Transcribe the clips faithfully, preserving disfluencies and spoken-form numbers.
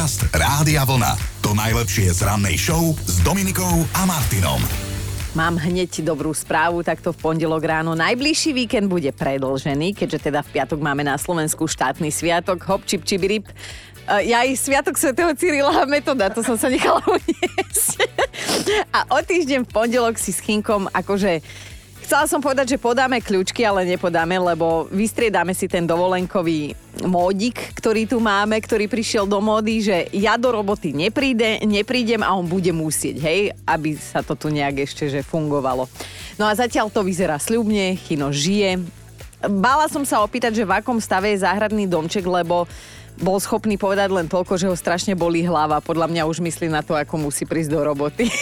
Podcast Rádia Vlna. To najlepšie z rannej show s Dominikou a Martinom. Mám hneď dobrú správu, takto v pondelok ráno. Najbližší víkend bude predĺžený, keďže teda v piatok máme na Slovensku štátny sviatok. Hop, čip, čibirip. Ja aj sviatok svätého Cyrila a Metoda, to som sa nechala uniesť. A o týždeň v pondelok si s Chinkom akože... Chcela som povedať, že podáme kľúčky, ale nepodáme, lebo vystriedame si ten dovolenkový módik, ktorý tu máme, ktorý prišiel do módy, že ja do roboty nepríde, neprídem a on bude musieť, hej, aby sa to tu nejak ešte že fungovalo. No a zatiaľ to vyzerá sľubne, Chino žije. Bála som sa opýtať, že v akom stave je záhradný domček, lebo bol schopný povedať len toľko, že ho strašne bolí hlava. Podľa mňa už myslí na to, ako musí prísť do roboty.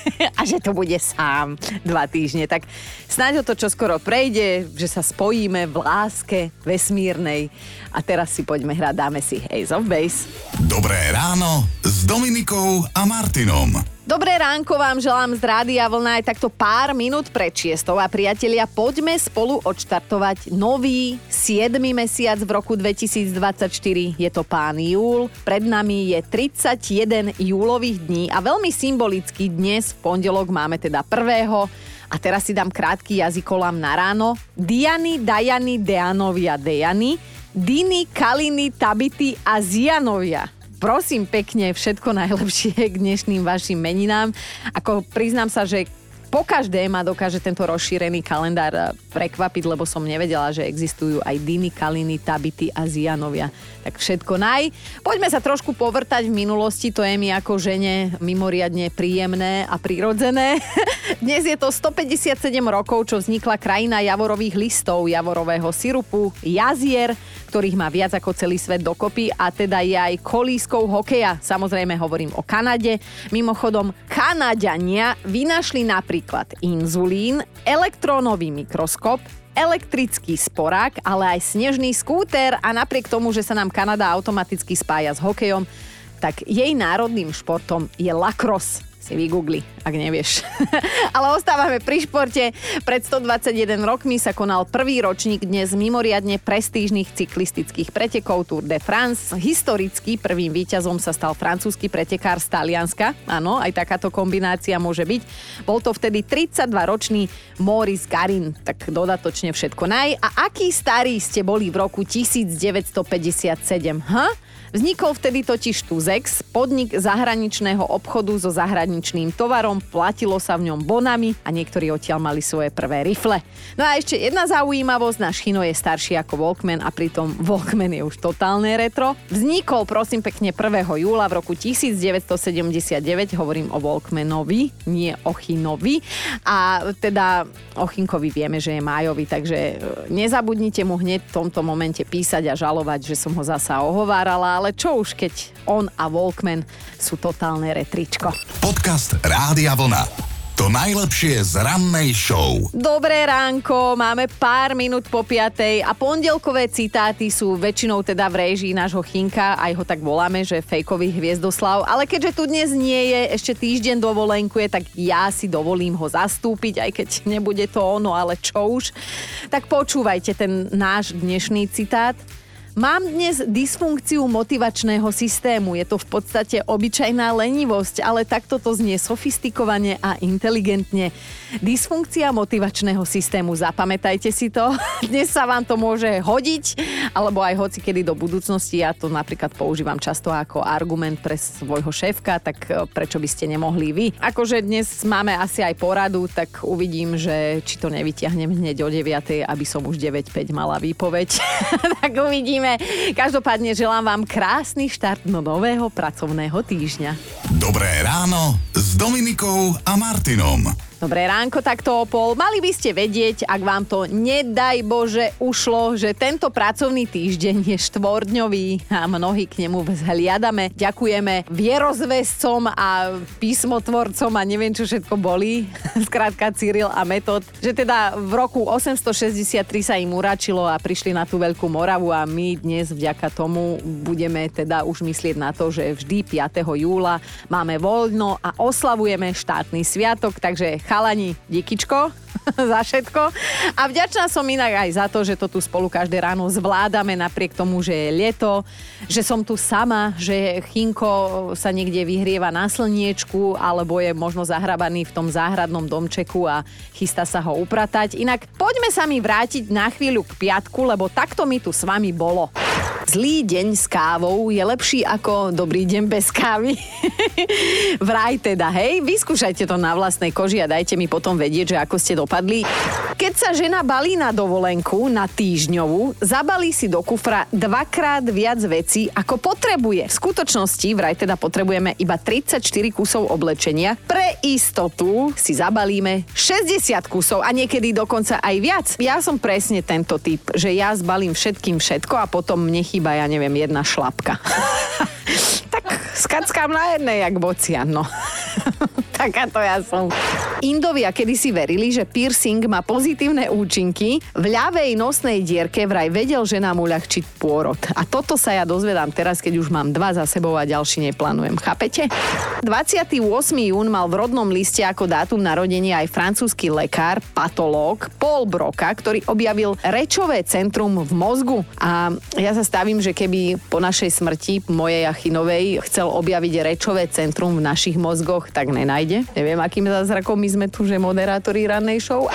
A že to bude sám dva týždne. Tak snáď ho to čoskoro prejde, že sa spojíme v láske vesmírnej. A teraz si poďme hrať, dáme si Ace of Base. Dobré ráno s Dominikou a Martinom. Dobré ránko vám želám z Rádia Vlna aj takto pár minút pred šiestou a priatelia, poďme spolu odštartovať nový siedmy mesiac v roku dvetisícdvadsaťštyri. Je to pán júl, pred nami je tridsaťjeden júlových dní a veľmi symbolicky dnes v pondelok máme teda prvého. A teraz si dám krátky jazykolám na ráno. Diany, Dajany, Deanovia, Dejany, Diny, Kaliny, Tabity a Zianovia. Prosím pekne, všetko najlepšie k dnešným vašim meninám. Ako priznám sa, že po každé ma dokáže tento rozšírený kalendár prekvapiť, lebo som nevedela, že existujú aj Diny, Kaliny, Tabity a Zianovia. Tak všetko naj. Poďme sa trošku povrtať v minulosti, to je mi ako žene mimoriadne príjemné a prirodzené. Dnes je to stopäťdesiatsedem rokov, čo vznikla krajina javorových listov, javorového sirupu, jazier, ktorých má viac ako celý svet dokopy a teda je aj kolískou hokeja. Samozrejme hovorím o Kanade. Mimochodom, Kanaďania vynašli napríklad inzulín, elektrónový mikroskop, elektrický sporák, ale aj snežný skúter a napriek tomu, že sa nám Kanada automaticky spája s hokejom, tak jej národným športom je lacrosse. Si vygoogli, ak nevieš. Ale ostávame pri športe. Pred stodvadsaťjeden rokmi sa konal prvý ročník dnes mimoriadne prestížnych cyklistických pretekov Tour de France. Historicky prvým víťazom sa stal francúzsky pretekár z Talianska. Áno, aj takáto kombinácia môže byť. Bol to vtedy tridsaťdvaročný Maurice Garin. Tak dodatočne všetko naj. A akí starí ste boli v roku devätnásťstopäťdesiatsedem? Ha? Vznikol vtedy totiž Tuzex, podnik zahraničného obchodu so zahraničným tovarom, platilo sa v ňom bonami a niektorí odtiaľ mali svoje prvé rifle. No a ešte jedna zaujímavosť, náš Chino je starší ako Walkman a pritom Walkman je už totálne retro. Vznikol prosím pekne prvého júla v roku devätnásťstosedemdesiatdeväť, hovorím o Walkmanovi, nie o Chinovi. A teda o Chinkovi vieme, že je májový, takže nezabudnite mu hneď v tomto momente písať a žalovať, že som ho zasa ohovárala, ale čo už, keď on a Walkman sú totálne retričko. Podcast Rádia Vlna. To najlepšie z rannej show. Dobré ránko, máme pár minút po piatej a pondelkové citáty sú väčšinou teda v réžii nášho Chinka, aj ho tak voláme, že fejkový Hviezdoslav, ale keďže tu dnes nie je, ešte týždeň dovolenkuje, tak ja si dovolím ho zastúpiť, aj keď nebude to ono, ale čo už. Tak počúvajte ten náš dnešný citát. Mám dnes dysfunkciu motivačného systému. Je to v podstate obyčajná lenivosť, ale takto to znie sofistikovane a inteligentne. Dysfunkcia motivačného systému. Zapamätajte si to. Dnes sa vám to môže hodiť, alebo aj hocikedy do budúcnosti. Ja to napríklad používam často ako argument pre svojho šéfka, tak prečo by ste nemohli vy? Akože dnes máme asi aj poradu, tak uvidím, že či to nevyťahnem hneď o deviatej, aby som už deväť päť mala výpoveď. Tak uvidíme. Každopádne želám vám krásny štart do nového pracovného týždňa. Dobré ráno s Dominikou a Martinom. Dobré ránko, takto o pol. Mali by ste vedieť, ak vám to nedaj Bože ušlo, že tento pracovný týždeň je štvordňový a mnohí k nemu vzhliadame. Ďakujeme vierozvescom a písmotvorcom a neviem, čo všetko boli. Skrátka Cyril a Metod. Že teda v roku osemstošesťdesiattri sa im uračilo a prišli na tú Veľkú Moravu a my dnes vďaka tomu budeme teda už myslieť na to, že vždy piateho júla máme voľno a oslavujeme štátny sviatok, takže Chalani, díkičko za všetko. A vďačná som inak aj za to, že to tu spolu každé ráno zvládame napriek tomu, že je leto, že som tu sama, že Chinko sa niekde vyhrieva na slniečku alebo je možno zahrabaný v tom záhradnom domčeku a chystá sa ho upratať. Inak poďme sa mi vrátiť na chvíľu k piatku, lebo takto mi tu s vami bolo. Zlý deň s kávou je lepší ako dobrý deň bez kávy. Vraj teda, hej? Vyskúšajte to na vlastnej koži a dajte mi potom vedieť, že ako ste dopadli. Keď sa žena balí na dovolenku, na týždňovú, zabalí si do kufra dvakrát viac vecí, ako potrebuje. V skutočnosti vraj teda potrebujeme iba tridsaťštyri kusov oblečenia. Pre istotu si zabalíme šesťdesiat kusov a niekedy dokonca aj viac. Ja som presne tento typ, že ja zbalím všetkým všetko a potom mne chýba, ja neviem, jedna šlapka. Tak skackám na jednej, jak bocian, no. Takáto ja som. Indovia kedysi verili, že piercing má pozitívne účinky. V ľavej nosnej dierke vraj vedel ženám uľahčiť pôrod. A toto sa ja dozvedám teraz, keď už mám dva za sebou a ďalší neplánujem. Chápete? dvadsiateho ôsmeho júna mal v rodnom liste ako dátum narodenia aj francúzsky lekár, patológ Paul Broca, ktorý objavil rečové centrum v mozgu. A ja sa stavím, že keby po našej smrti, mojej a Chinovej, chcel objaviť rečové centrum v našich mozgoch, tak nenájde. Neviem, akým zázrakom my sme tu, že moderátori rannej show.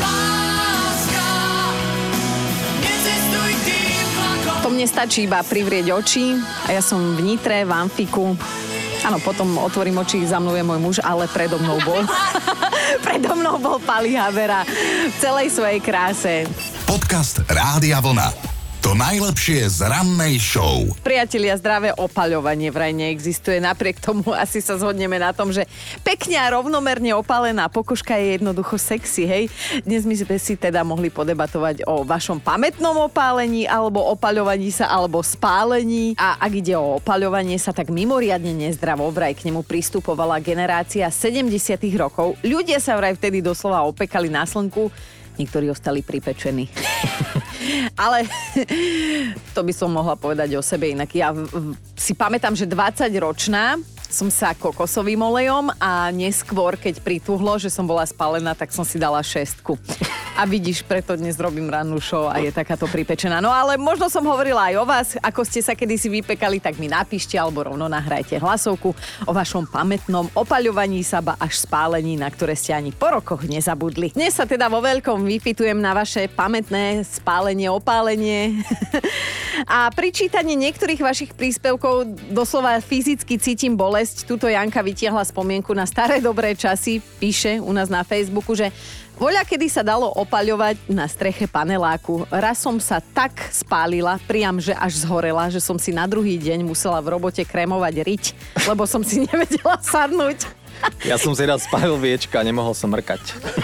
To mne stačí iba privrieť oči a ja som v Nitre, v Amfiku. Áno, potom otvorím oči, za mnou je môj muž, ale predo mnou bol. predo mnou bol Pali Habera v celej svojej kráse. Podcast Rádia Vlna. To najlepšie z rannej show. Priatelia, zdravé opaľovanie vraj neexistuje. Napriek tomu asi sa zhodneme na tom, že pekne a rovnomerne opálená pokožka je jednoducho sexy, hej? Dnes my sme si teda mohli podebatovať o vašom pamätnom opálení, alebo opaľovaní sa, alebo spálení. A ak ide o opaľovanie sa, tak mimoriadne nezdravo vraj k nemu pristupovala generácia sedemdesiatych rokov. Ľudia sa vraj vtedy doslova opekali na slnku, niektorí ostali pripečení. Ale to by som mohla povedať o sebe inak. Ja v, v, si pamätám, že dvadsaťročná som sa kokosovým olejom a neskôr, keď prituhlo, že som bola spálená, tak som si dala šestku. A vidíš, preto dnes robím rannú show a je takáto pripečená. No ale možno som hovorila aj o vás, ako ste sa kedysi vypekali, tak mi napíšte alebo rovno nahrajte hlasovku o vašom pamätnom opaľovaní sa ba až spálení, na ktoré ste ani po rokoch nezabudli. Dnes sa teda vo veľkom vypytujem na vaše pamätné spálenie, opálenie. A pri čítaní niektorých vašich príspevkov doslova fyzicky cítim bolesť. Tuto Janka vytiahla spomienku na staré dobré časy. Píše u nás na Facebooku, že voľa kedy sa dalo opaľovať na streche paneláku. Raz som sa tak spálila, priam, že až zhorela, že som si na druhý deň musela v robote krémovať riť, lebo som si nevedela sadnúť. Ja som si raz spálil viečka a nemohol som mrkať.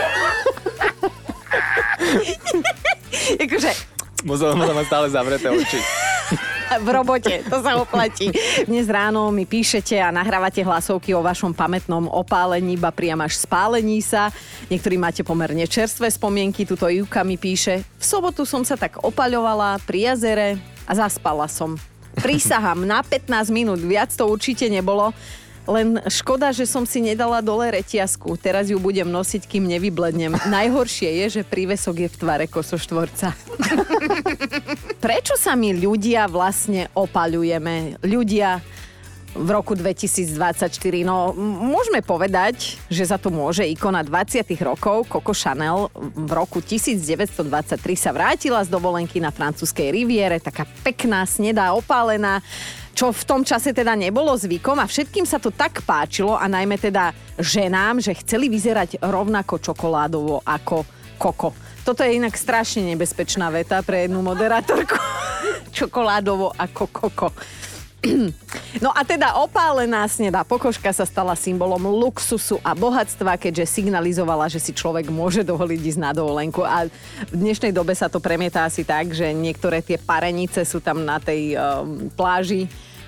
Akože... Musel som mať stále zavreté oči. V robote, to sa oplatí. Dnes ráno mi píšete a nahrávate hlasovky o vašom pamätnom opálení, ba priam až spálení sa. Niektorí máte pomerne čerstvé spomienky, tuto Juka mi píše: v sobotu som sa tak opaľovala pri jazere a zaspala som. Prísahám, na pätnásť minút, viac to určite nebolo. Len škoda, že som si nedala dole reťazku. Teraz ju budem nosiť, kým nevyblednem. Najhoršie je, že prívesok je v tvare kosoštvorca. Prečo sa my ľudia vlastne opaľujeme? Ľudia v roku dvetisícdvadsaťštyri. No, môžeme povedať, že za to môže ikona dvadsiatych rokov Coco Chanel. V roku devätnásťstodvadsaťtri sa vrátila z dovolenky na francúzskej riviere, taká pekná, snedá, opálená, čo v tom čase teda nebolo zvykom a všetkým sa to tak páčilo a najmä teda ženám, že chceli vyzerať rovnako čokoládovo ako Coco. Toto je inak strašne nebezpečná veta pre jednu moderátorku. Čokoládovo ako Coco. No a teda opálená snedá pokožka sa stala symbolom luxusu a bohatstva, keďže signalizovala, že si človek môže dovoliť ísť na dovolenku. A v dnešnej dobe sa to premieta asi tak, že niektoré tie parenice sú tam na tej um, pláži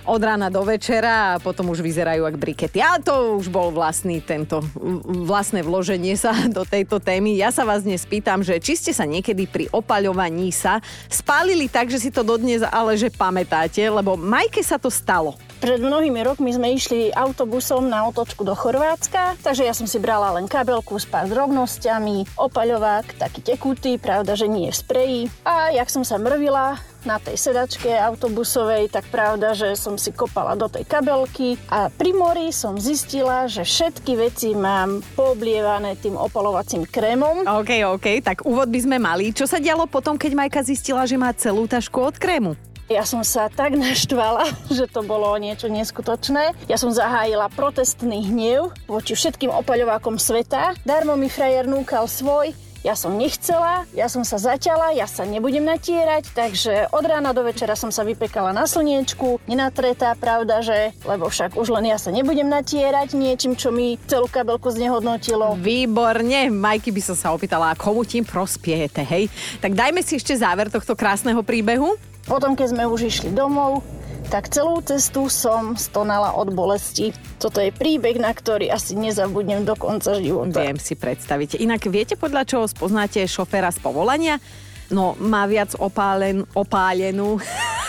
od rána do večera a potom už vyzerajú ako brikety. Ale to už bol vlastný tento, vlastné vloženie sa do tejto témy. Ja sa vás dnes pýtam, že či ste sa niekedy pri opaľovaní sa spálili tak, že si to dodnes ale že pamätáte, lebo Majke sa to stalo. Pred mnohými rokmi sme išli autobusom na otočku do Chorvátska, takže ja som si brala len kabelku s pár drobnosťami, opaľovák, taký tekutý, pravda, že nie v spreji. A jak som sa mrvila na tej sedačke autobusovej, tak pravda, že som si kopala do tej kabelky a pri mori som zistila, že všetky veci mám pooblievané tým opaľovacím krémom. OK, OK, tak úvod by sme mali. Čo sa dialo potom, keď Majka zistila, že má celú tašku od krému? Ja som sa tak naštvala, že to bolo niečo neskutočné. Ja som zahájila protestný hnev voči všetkým opaľovákom sveta. Darmo mi frajer núkal svoj, ja som nechcela, ja som sa zaťala, ja sa nebudem natierať, takže od rána do večera som sa vypekala na slniečku, nenatretá, pravda, že, lebo však už len ja sa nebudem natierať niečím, čo mi celú kabelku znehodnotilo. Výborne, Majky by som sa opýtala, komu tým prospiejete, hej? Tak dajme si ešte záver tohto krásneho príbehu. Potom, keď sme už išli domov, tak celú cestu som stonala od bolesti. Toto je príbeh, na ktorý asi nezabudnem do konca života. Viem si predstaviť. Inak viete, podľa čoho spoznáte šoféra z povolania? No, má viac opálen, opálenú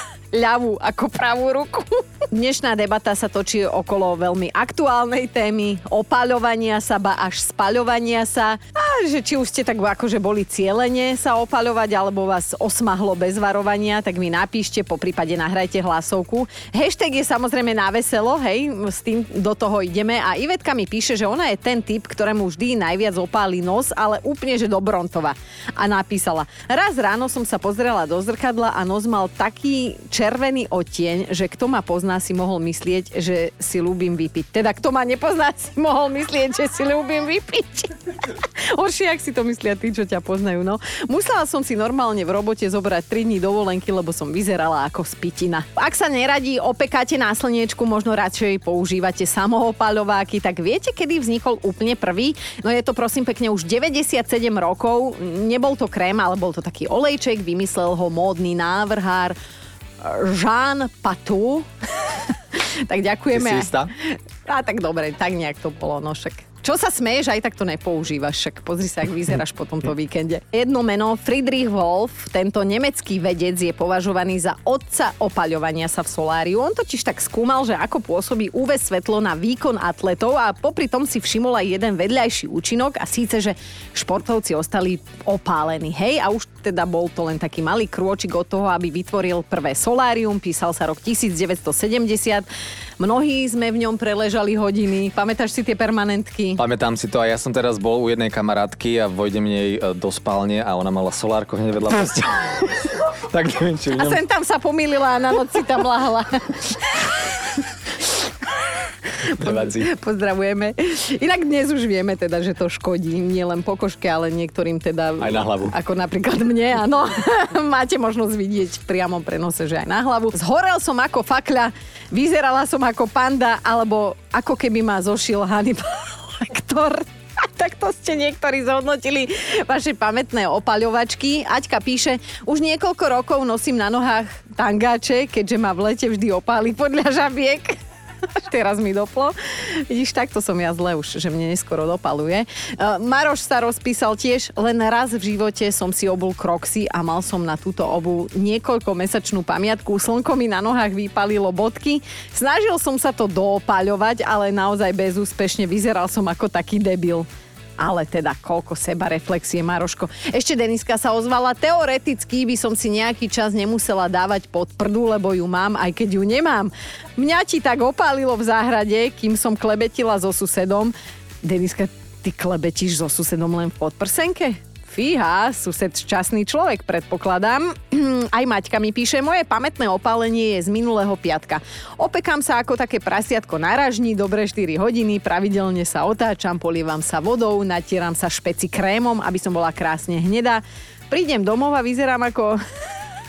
ľavú ako pravú ruku. Dnešná debata sa točí okolo veľmi aktuálnej témy, opaľovania sa, ba až spaľovania sa. A že či už ste tak akože boli cielene sa opaľovať, alebo vás osmahlo bez varovania, tak mi napíšte, po prípade nahrajte hlasovku. Hashtag je samozrejme na veselo, hej, s tým do toho ideme. A Ivetka mi píše, že ona je ten typ, ktorému vždy najviac opáli nos, ale úplne, že do Brontova. A napísala, raz ráno som sa pozrela do zrkadla a nos mal taký červený odtieň, že kto ma pozná, si mohol myslieť, že si ľúbim vypiť. Teda kto ma nepozná, si mohol myslieť, že si ľúbim vypiť. Horšie, ak si to myslia tí, čo ťa poznajú. No. Musela som si normálne v robote zobrať tri dní dovolenky, lebo som vyzerala ako spitina. Ak sa neradí opekáte na slniečku, možno radšej používate samoopaľováky, tak viete, kedy vznikol úplne prvý? No je to prosím pekne už deväťdesiatsedem rokov. Nebol to krém, ale bol to taký olejček, vymyslel ho módny návrhár Jean Patou. Tak ďakujeme. Ty si istá? A tak dobre, tak nejak to bolo, no však. Čo sa smeješ, aj tak to nepoužívaš, však pozri sa, ak vyzeráš po tomto víkende. Jedno meno, Friedrich Wolf, tento nemecký vedec je považovaný za otca opaľovania sa v soláriu. On totiž tak skúmal, že ako pôsobí ú vé svetlo na výkon atletov a popri tom si všimol aj jeden vedľajší účinok a síce, že športovci ostali opálení. Hej, a už teda bol to len taký malý krôčik od toho, aby vytvoril prvé solárium, písal sa rok devätnásťsedemdesiat. Mnohí sme v ňom preležali hodiny. Pamätáš si tie permanentky? Pamätám si to a ja som teraz bol u jednej kamarátky a vojdem jej do spálne a ona mala solárko hneď vedľa postele. Tak neviem, či v ňom... A sem tam sa pomýlila a na noc si tam lahla. Pozdravujeme. Inak dnes už vieme teda, že to škodí nie len pokožke, ale niektorým teda... Aj na hlavu. Ako napríklad mne, áno. Máte možnosť vidieť v priamom prenose, že aj na hlavu. Zhorel som ako fakľa, vyzerala som ako panda, alebo ako keby ma zošil Hannibal Lecter. Tak to ste niektorí zhodnotili vaše pamätné opaľovačky. Aťka píše, už niekoľko rokov nosím na nohách tangáče, keďže ma v lete vždy opáli podľa žabiek. Teraz mi doplo. Vidíš, takto som ja zle už, že mne neskoro dopaluje. Uh, Maroš sa rozpísal tiež, len raz v živote som si obul Crocsy a mal som na túto obu niekoľkomesačnú pamiatku. Slnko mi na nohách vypalilo bodky. Snažil som sa to doopaľovať, ale naozaj bezúspešne. Vyzeral som ako taký debil. Ale teda koľko sebareflexie, Maroško. Ešte Deniska sa ozvala. Teoreticky by som si nejaký čas nemusela dávať pod prdu, lebo ju mám, aj keď ju nemám. Mňa ti tak opálilo v záhrade, kým som klebetila so susedom. Deniska, ty klebetíš so susedom len v podprsenke? Fíha, sused šťastný človek, predpokladám. Aj Maťka mi píše, moje pamätné opálenie je z minulého piatka. Opekám sa ako také prasiatko na ražni, dobre štyri hodiny, pravidelne sa otáčam, polievam sa vodou, natieram sa špeci krémom, aby som bola krásne hnedá. Prídem domov a vyzerám ako...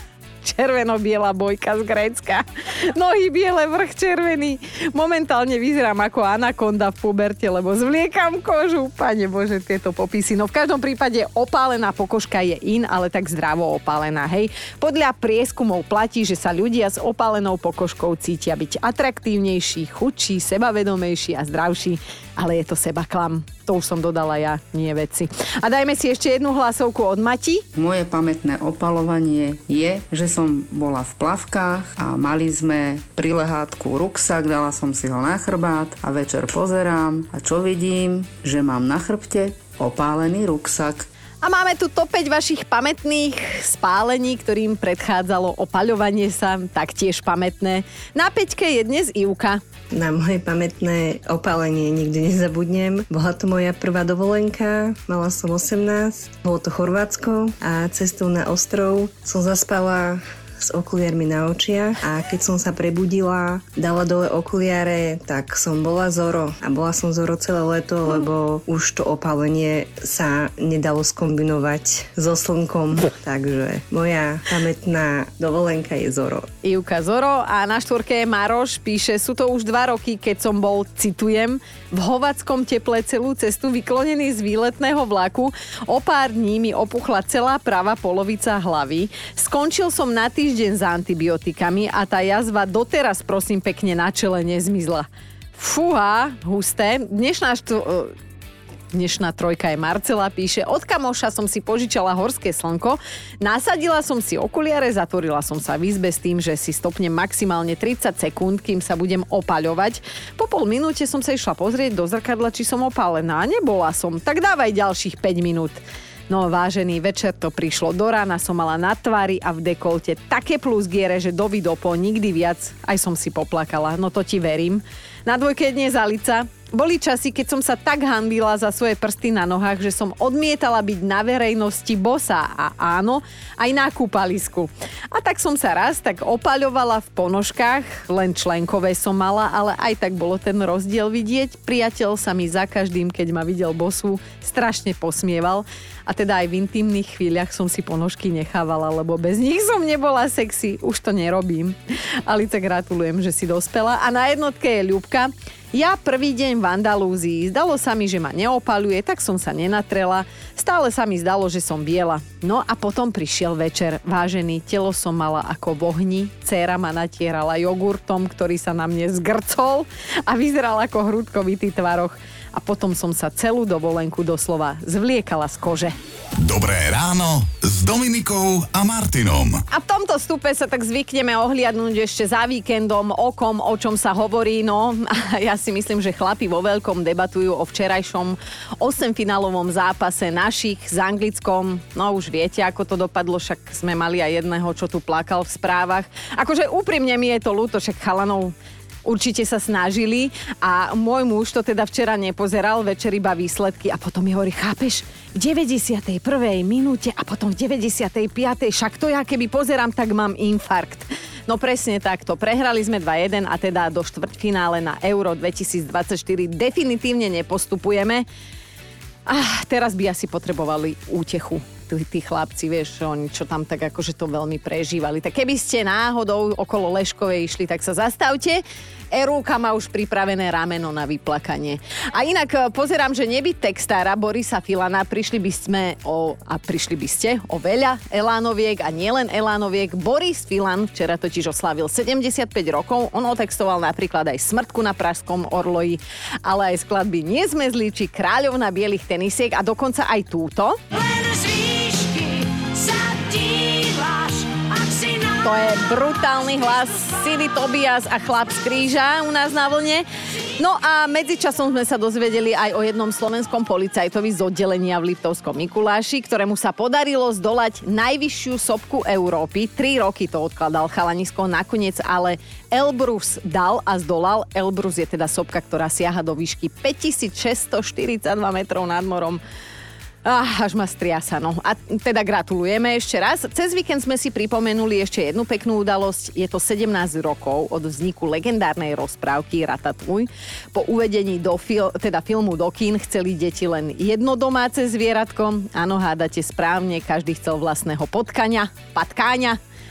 Červeno-biela bojka z Grécka. Nohy biele, vrch červený. Momentálne vyzerám ako anakonda v puberte, lebo zvliekam kožu. Pane Bože, tieto popisy. No v každom prípade opálená pokožka je in, ale tak zdravo opálená, hej. Podľa prieskumov platí, že sa ľudia s opálenou pokožkou cítia byť atraktívnejší, chudší, sebavedomejší a zdravší. Ale je to sebaklam. To už som dodala ja, nie veci. A dajme si ešte jednu hlasovku od Mati. Moje pamätné opalovanie je, že som bola v plavkách a mali sme pri lehátku ruksak, dala som si ho na chrbát a večer pozerám a čo vidím, že mám na chrbte opálený ruksak. A máme tu top päť vašich pamätných spálení, ktorým predchádzalo opaľovanie sa, taktiež pamätné. Na päťke je dnes Ivka. Na moje pamätné opálenie nikdy nezabudnem. Bola to moja prvá dovolenka, mala som osemnásť, bolo to Chorvátsko a cestou na ostrov som zaspala s okuliarmi na očiach a keď som sa prebudila, dala dole okuliare, tak som bola Zoro a bola som Zoro celé leto, lebo už to opálenie sa nedalo skombinovať so slnkom, takže moja pamätná dovolenka je Zoro. Ivka Zoro a na štvorke Maroš píše, sú to už dva roky, keď som bol, citujem, v hovackom teple celú cestu vyklonený z výletného vlaku. O pár dní mi opuchla celá pravá polovica hlavy. Skončil som na týždeň s antibiotikami a tá jazva doteraz, prosím pekne, na čele nezmizla. Fúha, husté. Dnešná štv... Dnešná trojka je Marcela, píše, od kamoša som si požičala horské slnko, nasadila som si okuliare, zatvorila som sa v izbe s tým, že si stopnem maximálne tridsať sekúnd, kým sa budem opaľovať. Po pol minúte som sa išla pozrieť do zrkadla, či som opálená. Nebola som, tak dávaj ďalších päť minút. No vážený, večer to prišlo, do rána som mala na tvári a v dekolte také plusgiere, že do vidopo nikdy viac, aj som si poplakala, no to ti verím. Na dvojke je dnes Alica. Boli časy, keď som sa tak hanbila za svoje prsty na nohách, že som odmietala byť na verejnosti bosá a áno, aj na kúpalisku. A tak som sa raz tak opaľovala v ponožkách, len členkové som mala, ale aj tak bolo ten rozdiel vidieť. Priateľ sa mi za každým, keď ma videl bosu, strašne posmieval. A teda aj v intimných chvíľach som si ponožky nechávala, lebo bez nich som nebola sexy. Už to nerobím. Alice, gratulujem, že si dospela. A na jednotke je Ľubka. Ja prvý deň v Andalúzii. Zdalo sa mi, že ma neopaľuje, tak som sa nenatrela. Stále sa mi zdalo, že som biela. No a potom prišiel večer. Vážený, telo som mala ako v ohni. Dcéra ma natierala jogurtom, ktorý sa na mne zgrcol a vyzeral ako hrudkovitý tvaroch. A potom som sa celú dovolenku doslova zvliekala z kože. Dobré ráno s Dominikou a Martinom. A v tomto stupe sa tak zvykneme ohliadnúť ešte za víkendom, okom, o čom sa hovorí. No, a ja si myslím, že chlapi vo veľkom debatujú o včerajšom osemfinálovom zápase našich s Anglickom. No už viete, ako to dopadlo, však sme mali aj jedného, čo tu plakal v správach. Akože úprimne mi je to ľúto, však chalanov určite sa snažili a môj muž to teda včera nepozeral, večer iba výsledky a potom mi hovorí, chápeš, v deväťdesiatej prvej minúte a potom v deväťdesiatej piatej však to ja keby pozerám, tak mám infarkt. No presne takto, prehrali sme dva jeden a teda do štvrťfinále na Euro dvetisícdvadsaťštyri definitívne nepostupujeme. Ah, teraz by asi potrebovali útechu. Tí, tí chlapci, vieš, oni čo tam tak akože to veľmi prežívali. Tak keby ste náhodou okolo Leškovej išli, tak sa zastavte. Erúka má už pripravené rameno na vyplakanie. A inak pozerám, že nebyť textára Borisa Filana, prišli by sme o, a prišli by ste o veľa elánoviek a nielen elánoviek. Boris Filan včera totiž oslávil sedemdesiatpäť rokov. On otextoval napríklad aj Smrtku na Pražskom orloji, ale aj skladby Nie sme zlí či Kráľovna bielých tenisiek a dokonca aj túto. To je brutálny hlas Sidi Tobias a Chlap z kríža u nás na vlne. No a medzičasom sme sa dozvedeli aj o jednom slovenskom policajtovi z oddelenia v Liptovskom Mikuláši, ktorému sa podarilo zdolať najvyššiu sopku Európy. Tri roky to odkladal chalanisko, nakoniec ale Elbrus dal a zdolal. Elbrus je teda sopka, ktorá siaha do výšky päťtisícšesťstoštyridsaťdva metrov nad morom. Ah, až ma striasa, no. A teda gratulujeme ešte raz. Cez víkend sme si pripomenuli ešte jednu peknú udalosť. Je to sedemnásť rokov od vzniku legendárnej rozprávky Ratatouille. Po uvedení do fil- teda filmu do kín chceli deti len jedno domáce zvieratko. Áno, hádate správne, každý chcel vlastného potkania, patkáňa.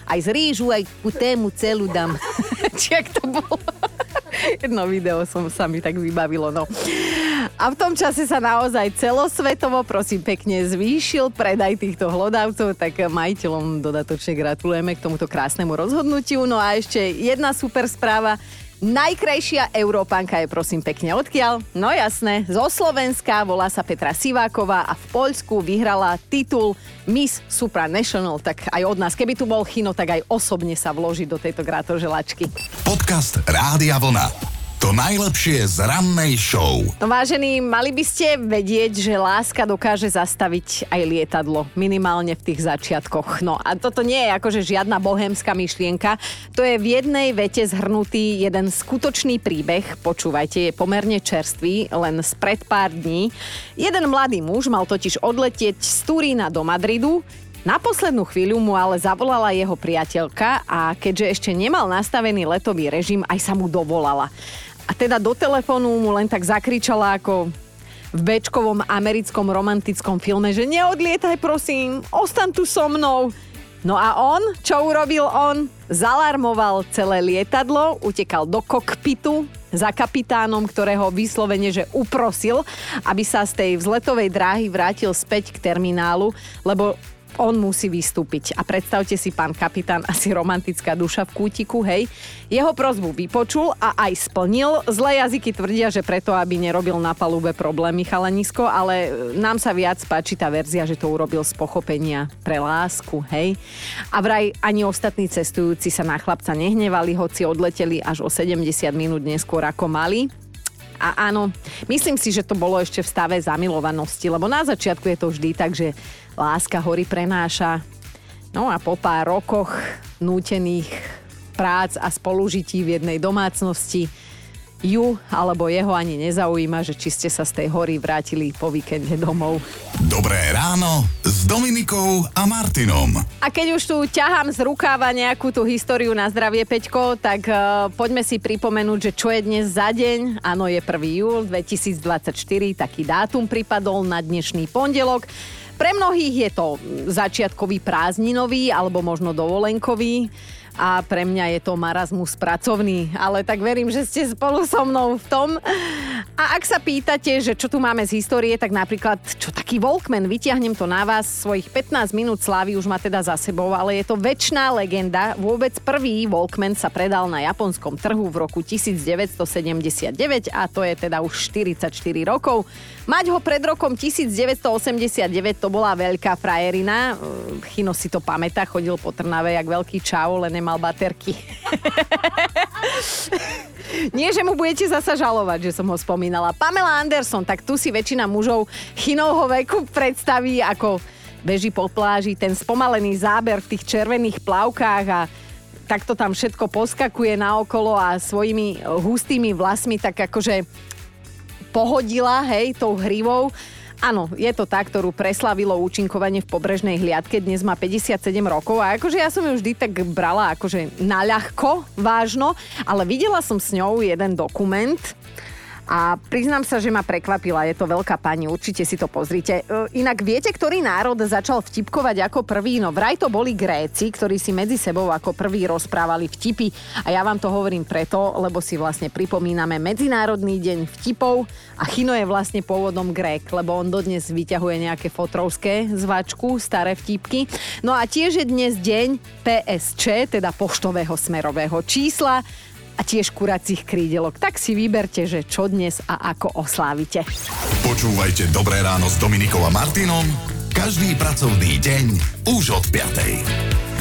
Aj z rýžu, aj ku tému celú dám. Či jak to bolo? Jedno video som sa mi tak vybavilo, no. A v tom čase sa naozaj celosvetovo, prosím pekne, zvýšil predaj týchto hlodavcov, tak majiteľom dodatočne gratulujeme k tomuto krásnemu rozhodnutiu. No a ešte jedna super správa. Najkrajšia Európanka je, prosím pekne, odkiaľ? No jasné, zo Slovenska, volá sa Petra Siváková a v Poľsku vyhrala titul Miss Supranational, tak aj od nás. Keby tu bol Chino, tak aj osobne sa vloží do tejto gratoželačky. Podcast Rádia Vlna. To najlepšie z rannej show. No vážení, mali by ste vedieť, že láska dokáže zastaviť aj lietadlo. Minimálne v tých začiatkoch. No a toto nie je akože žiadna bohémska myšlienka. To je v jednej vete zhrnutý jeden skutočný príbeh. Počúvajte, je pomerne čerstvý, len spred pár dní. Jeden mladý muž mal totiž odletieť z Turína do Madridu. Na poslednú chvíľu mu ale zavolala jeho priateľka a keďže ešte nemal nastavený letový režim, aj sa mu dovolala. A teda do telefónu mu len tak zakričala ako v béčkovom americkom romantickom filme, že neodlietaj prosím, ostaň tu so mnou. No a on, čo urobil on? Zalarmoval celé lietadlo, utekal do kokpitu za kapitánom, ktorého vyslovene že uprosil, aby sa z tej vzletovej dráhy vrátil späť k terminálu, lebo on musí vystúpiť. A predstavte si, pán kapitán, asi romantická duša v kútiku, hej. Jeho prosbu vypočul a aj splnil. Zlé jazyky tvrdia, že preto, aby nerobil na palube problémy chalanisko, ale nám sa viac páči tá verzia, že to urobil z pochopenia pre lásku, hej. A vraj ani ostatní cestujúci sa na chlapca nehnevali, hoci odleteli až o sedemdesiat minút neskôr ako mali. A áno, myslím si, že to bolo ešte v stave zamilovanosti, lebo na začiatku je to vždy tak, že láska hory prenáša. No a po pár rokoch nútených prác a spolužití v jednej domácnosti ju alebo jeho ani nezaujíma, že či ste sa z tej hory vrátili po víkende domov. Dobré ráno s Dominikou a Martinom. A keď už tu ťahám z rukáva nejakú tú históriu na zdravie, Peťko, tak uh, poďme si pripomenúť, že čo je dnes za deň. Áno, je prvého júla dvetisícdvadsaťštyri, taký dátum pripadol na dnešný pondelok. Pre mnohých je to začiatkový prázdninový alebo možno dovolenkový. A pre mňa je to marazmus pracovný, ale tak verím, že ste spolu so mnou v tom. A ak sa pýtate, že čo tu máme z histórie, tak napríklad, čo taký Walkman, vytiahnem to na vás, svojich pätnásť minút slávy už má teda za sebou, ale je to večná legenda. Vôbec prvý Walkman sa predal na japonskom trhu v roku devätnásťstosedemdesiatdeväť a to je teda už štyridsaťštyri rokov. Mať ho pred rokom devätnásťstoosemdesiatdeväť to bola veľká frajerina. Chino si to pamätá, chodil po Trnave jak veľký čau, len nemal baterky. Nie, že mu budete zasa žalovať, že som ho spomínala. Pamela Anderson, tak tu si väčšina mužov Chinovho veku predstaví, ako beží po pláži, ten spomalený záber v tých červených plavkách a takto tam všetko poskakuje naokolo a svojimi hustými vlasmi tak akože pohodila, hej, tou hrivou. Áno, je to tá, ktorú preslavilo účinkovanie v Pobrežnej hliadke. Dnes má päťdesiatsedem rokov a akože ja som ju vždy tak brala akože naľahko, vážno, ale videla som s ňou jeden dokument a priznám sa, že ma prekvapila. Je to veľká pani, určite si to pozrite. Inak viete, ktorý národ začal vtipkovať ako prvý? No vraj to boli Gréci, ktorí si medzi sebou ako prví rozprávali vtipy. A ja vám to hovorím preto, lebo si vlastne pripomíname Medzinárodný deň vtipov a Chino je vlastne pôvodom Grék, lebo on dodnes vyťahuje nejaké fotrovské zvačku, staré vtipky. No a tiež je dnes deň P S Č, teda poštového smerového čísla, a tiež kuracích krídelok. Tak si vyberte, že čo dnes a ako oslávite. Počúvajte Dobré ráno s Dominikou a Martinom každý pracovný deň už od piatej.